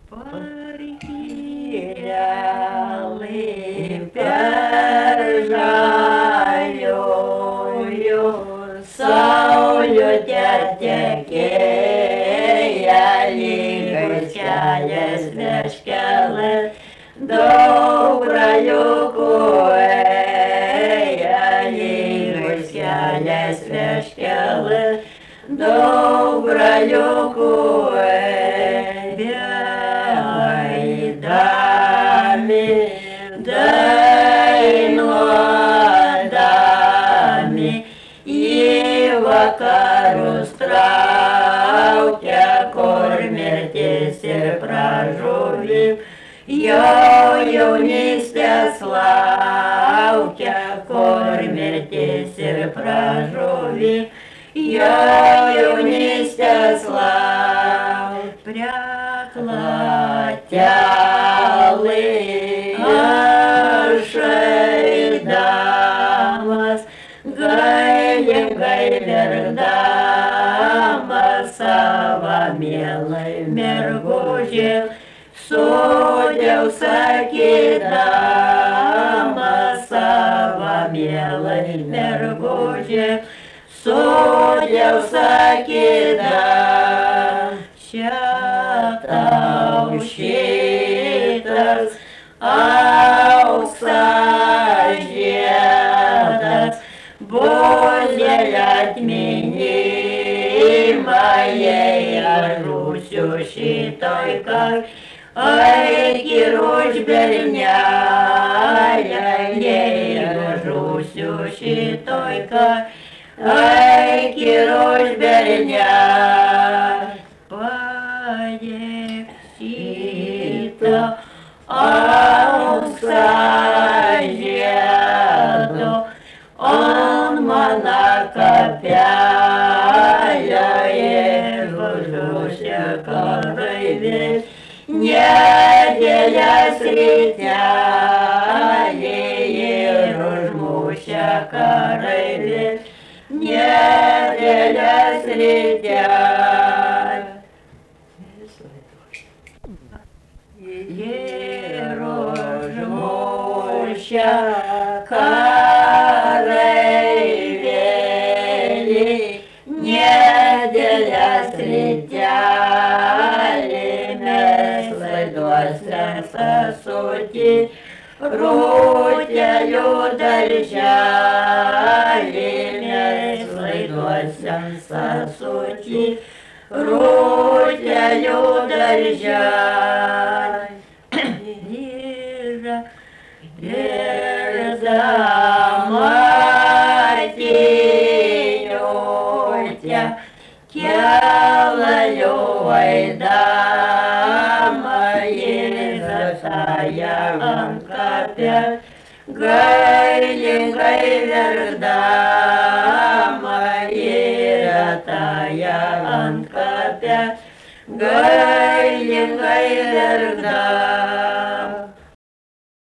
Parkeliai per žaliųjų saulių tekėja lygus kelias meškelis, daug braliukų ėja lygus kelias meškelis, daug braliukų ėja. Dainuodami į vakarus traukia, kur mirtis ir pražuvį, jau jaunystės laukia, kur mirtis ir pražuvį, jau jaunystės laukia. Platelai ašaidamas, galingai verkdamas savo mielai mergužė, sudėl sakydamas savo mielai mergužė, sudėl sakydamas. Tau šitas auksas žiedas bus dėl atminimą, jei aš žūsiu šitoj kar. Eik ir už bernelę, jei aš žūsiu šitoj kar. Eik ir už bernelę. Padėk šitą auksą žiedo ant mano kapelio ir užmušė karaivės, nedėlės rytelį ir užmušė karaivės, nedėlės rytelį. Ir užmušę karaivėlį, nedėlės rytelį, mes laiduose sasutį, rūtelių darželį, mes laiduose sasutį, rūtelių darželį. Matiniutė, kelalių aidama ir žataja ant kapės, gailingai verkdama ir žataja ant kapės, gailingai verkdama.